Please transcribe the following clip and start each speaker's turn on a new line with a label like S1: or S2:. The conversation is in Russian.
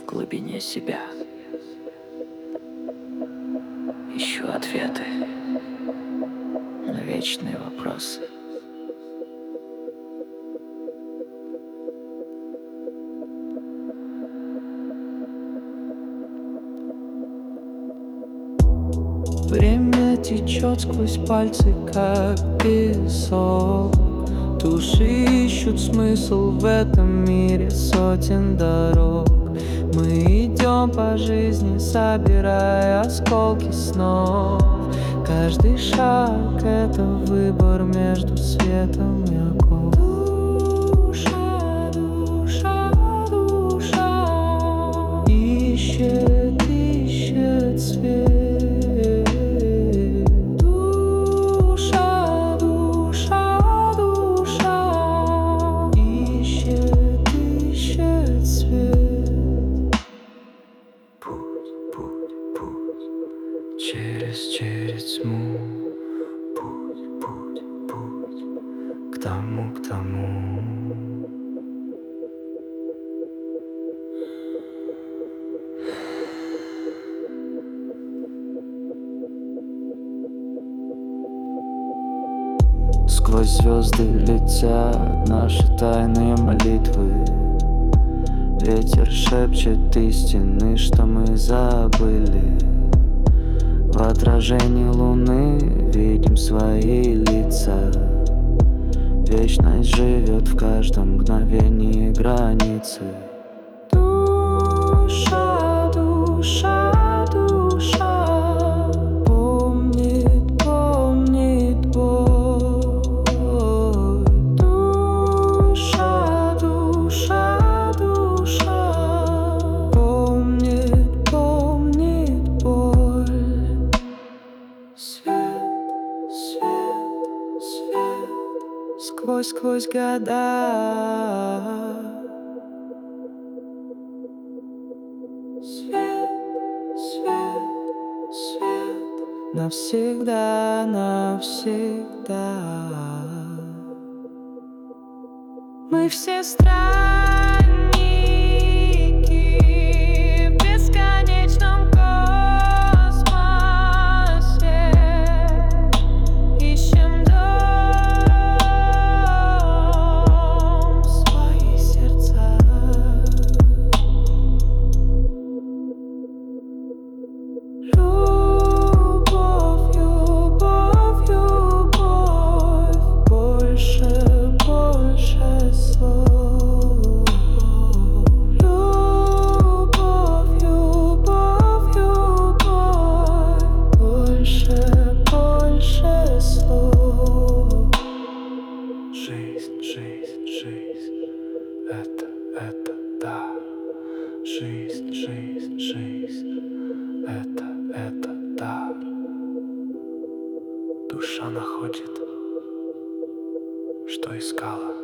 S1: в глубине себя. Ищу ответы на вечные вопросы. Время течет сквозь пальцы, как песок. Души ищут смысл в этом мире сотен дорог. Мы идем по жизни, собирая осколки снов. Каждый шаг — это выбор между светом и окном. Душа, душа, душа ищет, ищет свет. Через тьму, путь, к тому. Сквозь звезды летят наши тайные молитвы. Ветер шепчет истины, что мы забыли. В отражении луны видим свои лица. Вечность живет в каждом мгновении границы. Душа, душа, душа помнит, помнит боль. Душа, душа, душа помнит, помнит боль. Свет, свет, свет сквозь года. Свет, свет, свет навсегда, навсегда. Мы все странники в бесконечном космосе. Ищем дом в свои сердца. Любовь, любовь, любовь, больше, больше слов. Любовь, любовь, любовь, больше, больше слов. Жизнь, жизнь, жизнь, это да. Жизнь, жизнь, жизнь, это да. Душа находит, что искала.